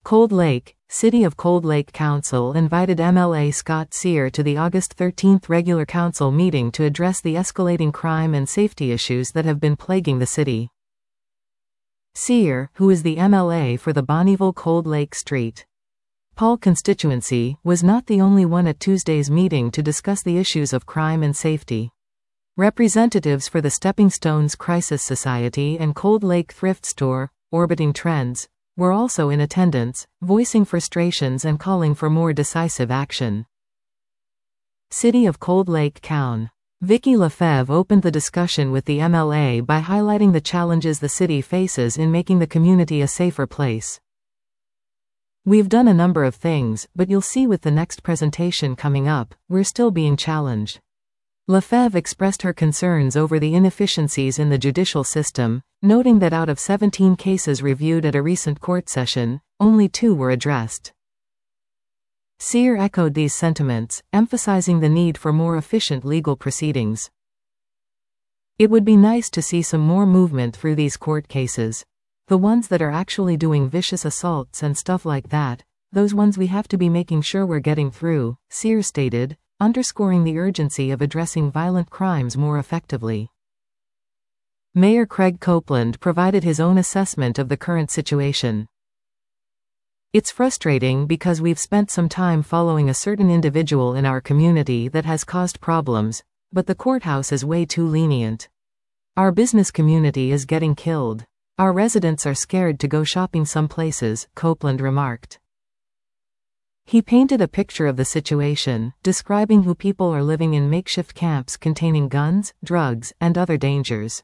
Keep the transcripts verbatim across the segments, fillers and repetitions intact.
Cold Lake, City of Cold Lake Council invited M L A Scott Sear to the August thirteenth regular council meeting to address the escalating crime and safety issues that have been plaguing the city. Sear, who is the M L A for the Bonnyville-Cold Lake Street Paul constituency, was not the only one at Tuesday's meeting to discuss the issues of crime and safety. Representatives for the Stepping Stones Crisis Society and Cold Lake Thrift Store, Orbiting Trends, were also in attendance, voicing frustrations and calling for more decisive action. City of Cold Lake Coun. Vicky Lefebvre opened the discussion with the M L A by highlighting the challenges the city faces in making the community a safer place. We've done a number of things, but you'll see with the next presentation coming up, we're still being challenged. Lefebvre expressed her concerns over the inefficiencies in the judicial system, noting that out of seventeen cases reviewed at a recent court session, only two were addressed. Sear echoed these sentiments, emphasizing the need for more efficient legal proceedings. It would be nice to see some more movement through these court cases. The ones that are actually doing vicious assaults and stuff like that, those ones we have to be making sure we're getting through, Sear stated, underscoring the urgency of addressing violent crimes more effectively. Mayor Craig Copeland provided his own assessment of the current situation. It's frustrating because we've spent some time following a certain individual in our community that has caused problems, but the courthouse is way too lenient. Our business community is getting killed. Our residents are scared to go shopping some places, Copeland remarked. He painted a picture of the situation, describing how people are living in makeshift camps containing guns, drugs, and other dangers.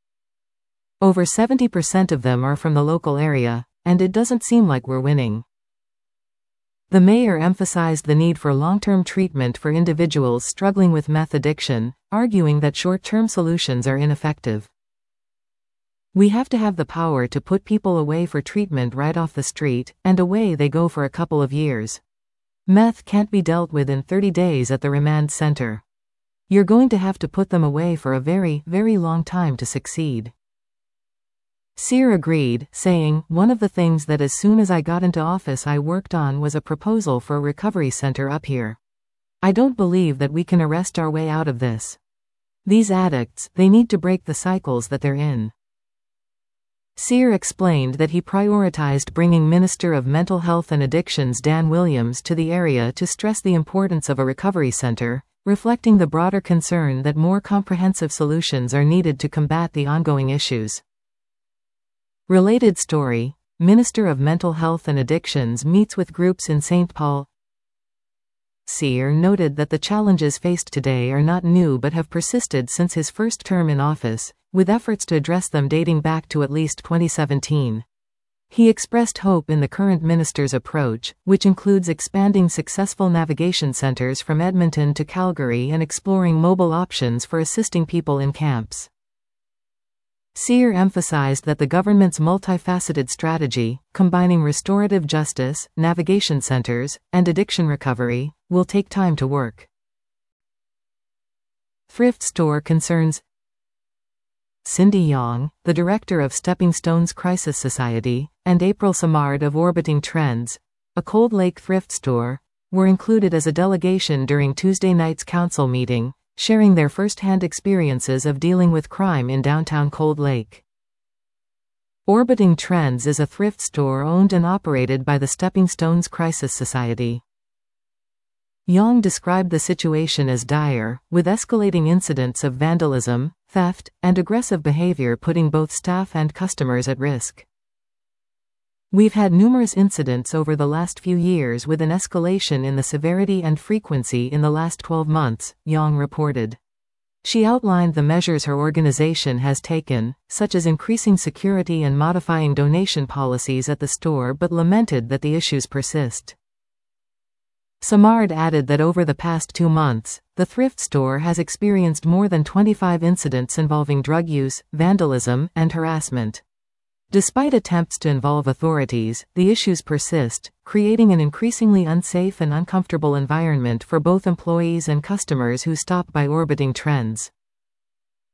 Over seventy percent of them are from the local area, and it doesn't seem like we're winning. The mayor emphasized the need for long-term treatment for individuals struggling with meth addiction, arguing that short-term solutions are ineffective. We have to have the power to put people away for treatment right off the street, and away they go for a couple of years. Meth can't be dealt with in thirty days at the remand center. You're going to have to put them away for a very, very long time to succeed. Sear agreed, saying, "One of the things that as soon as I got into office I worked on was a proposal for a recovery center up here. I don't believe that we can arrest our way out of this. These addicts, they need to break the cycles that they're in." Sear explained that he prioritized bringing Minister of Mental Health and Addictions Dan Williams to the area to stress the importance of a recovery center, reflecting the broader concern that more comprehensive solutions are needed to combat the ongoing issues. Related story: Minister of Mental Health and Addictions meets with groups in Saint Paul. Sear noted that the challenges faced today are not new but have persisted since his first term in office, with efforts to address them dating back to at least twenty seventeen. He expressed hope in the current minister's approach, which includes expanding successful navigation centers from Edmonton to Calgary and exploring mobile options for assisting people in camps. Sear emphasized that the government's multifaceted strategy, combining restorative justice, navigation centers, and addiction recovery, will take time to work. Thrift store concerns. Cindy Young, the director of Stepping Stones Crisis Society, and April Samard of Orbiting Trends, a Cold Lake thrift store, were included as a delegation during Tuesday night's council meeting, sharing their first-hand experiences of dealing with crime in downtown Cold Lake. Orbiting Trends is a thrift store owned and operated by the Stepping Stones Crisis Society. Young described the situation as dire, with escalating incidents of vandalism, theft, and aggressive behavior putting both staff and customers at risk. "We've had numerous incidents over the last few years with an escalation in the severity and frequency in the last twelve months, Young reported. She outlined the measures her organization has taken, such as increasing security and modifying donation policies at the store, but lamented that the issues persist. Samard added that over the past two months, the thrift store has experienced more than twenty-five incidents involving drug use, vandalism, and harassment. Despite attempts to involve authorities, the issues persist, creating an increasingly unsafe and uncomfortable environment for both employees and customers who stop by Orbiting Trends.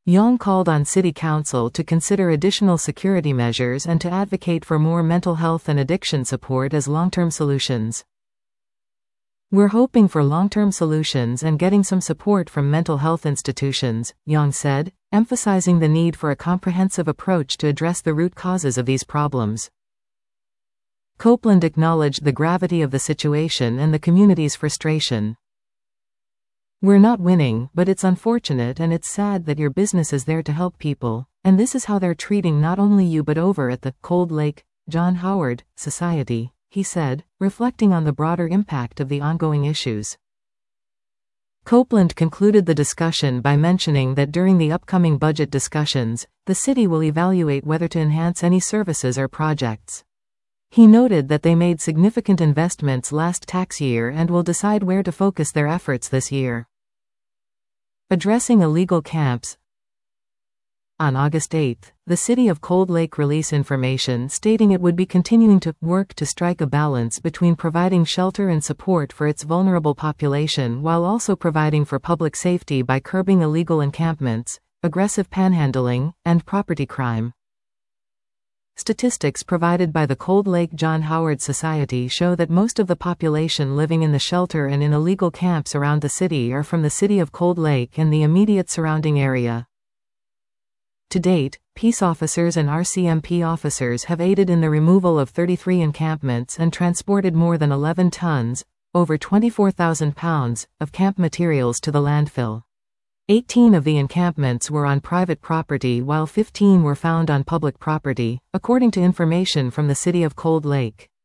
Yang called on City Council to consider additional security measures and to advocate for more mental health and addiction support as long-term solutions. "We're hoping for long-term solutions and getting some support from mental health institutions," Yang said, emphasizing the need for a comprehensive approach to address the root causes of these problems. Copeland acknowledged the gravity of the situation and the community's frustration. "We're not winning, but it's unfortunate and it's sad that your business is there to help people, and this is how they're treating not only you but over at the Cold Lake John Howard Society," he said, reflecting on the broader impact of the ongoing issues. Copeland concluded the discussion by mentioning that during the upcoming budget discussions, the city will evaluate whether to enhance any services or projects. He noted that they made significant investments last tax year and will decide where to focus their efforts this year. Addressing illegal camps. On August eighth, the City of Cold Lake released information stating it would be continuing to work to strike a balance between providing shelter and support for its vulnerable population while also providing for public safety by curbing illegal encampments, aggressive panhandling, and property crime. Statistics provided by the Cold Lake John Howard Society show that most of the population living in the shelter and in illegal camps around the city are from the city of Cold Lake and the immediate surrounding area. To date, peace officers and R C M P officers have aided in the removal of thirty-three encampments and transported more than eleven tons, over twenty-four thousand pounds, of camp materials to the landfill. eighteen of the encampments were on private property while fifteen were found on public property, according to information from the City of Cold Lake.